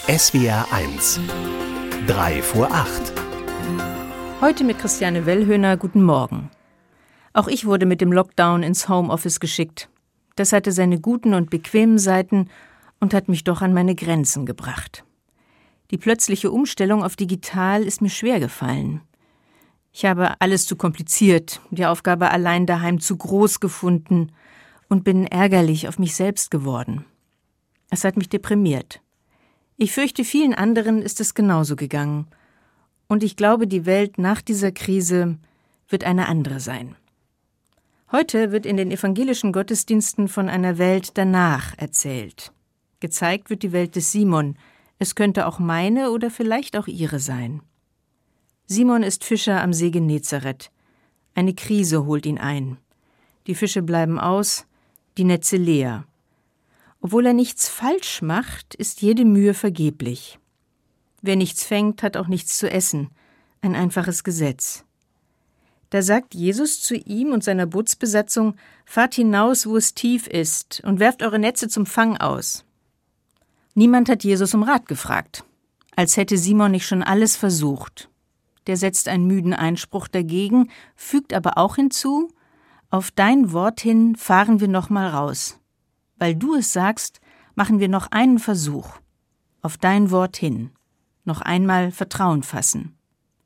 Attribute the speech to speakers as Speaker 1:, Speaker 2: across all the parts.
Speaker 1: SWR 1 3 vor 8.
Speaker 2: Heute mit Christiane Wellhöhner, guten Morgen. Auch ich wurde mit dem Lockdown ins Homeoffice geschickt. Das hatte seine guten und bequemen Seiten und hat mich doch an meine Grenzen gebracht. Die plötzliche Umstellung auf digital ist mir schwer gefallen. Ich habe alles zu kompliziert, die Aufgabe allein daheim zu groß gefunden und bin ärgerlich auf mich selbst geworden. Es hat mich deprimiert. Ich fürchte, vielen anderen ist es genauso gegangen. Und ich glaube, die Welt nach dieser Krise wird eine andere sein. Heute wird in den evangelischen Gottesdiensten von einer Welt danach erzählt. Gezeigt wird die Welt des Simon. Es könnte auch meine oder vielleicht auch ihre sein. Simon ist Fischer am See Genezareth. Eine Krise holt ihn ein. Die Fische bleiben aus, die Netze leer. Obwohl er nichts falsch macht, ist jede Mühe vergeblich. Wer nichts fängt, hat auch nichts zu essen. Ein einfaches Gesetz. Da sagt Jesus zu ihm und seiner Bootsbesatzung: Fahrt hinaus, wo es tief ist, und werft eure Netze zum Fang aus. Niemand hat Jesus um Rat gefragt, als hätte Simon nicht schon alles versucht. Der setzt einen müden Einspruch dagegen, fügt aber auch hinzu: Auf dein Wort hin fahren wir noch mal raus. Weil du es sagst, machen wir noch einen Versuch. Auf dein Wort hin. Noch einmal Vertrauen fassen.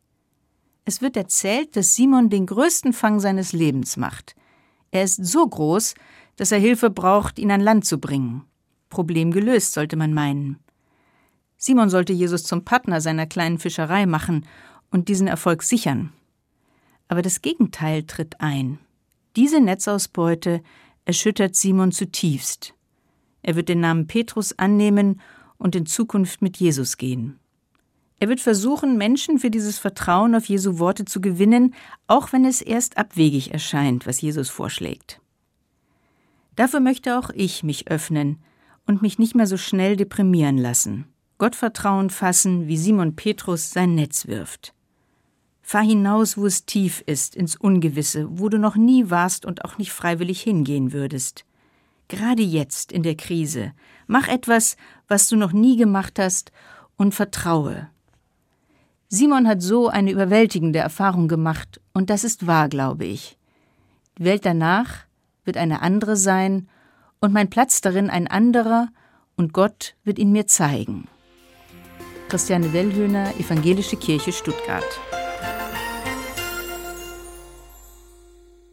Speaker 2: Es wird erzählt, dass Simon den größten Fang seines Lebens macht. Er ist so groß, dass er Hilfe braucht, ihn an Land zu bringen. Problem gelöst, sollte man meinen. Simon sollte Jesus zum Partner seiner kleinen Fischerei machen und diesen Erfolg sichern. Aber das Gegenteil tritt ein. Diese Netzausbeute erschüttert Simon zutiefst. Er wird den Namen Petrus annehmen und in Zukunft mit Jesus gehen. Er wird versuchen, Menschen für dieses Vertrauen auf Jesu Worte zu gewinnen, auch wenn es erst abwegig erscheint, was Jesus vorschlägt. Dafür möchte auch ich mich öffnen und mich nicht mehr so schnell deprimieren lassen. Gottvertrauen fassen, wie Simon Petrus sein Netz wirft. Fahr hinaus, wo es tief ist, ins Ungewisse, wo du noch nie warst und auch nicht freiwillig hingehen würdest. Gerade jetzt in der Krise, mach etwas, was du noch nie gemacht hast, und vertraue. Simon hat so eine überwältigende Erfahrung gemacht, und das ist wahr, glaube ich. Die Welt danach wird eine andere sein und mein Platz darin ein anderer, und Gott wird ihn mir zeigen. Christiane Wellhöhner, Evangelische Kirche Stuttgart.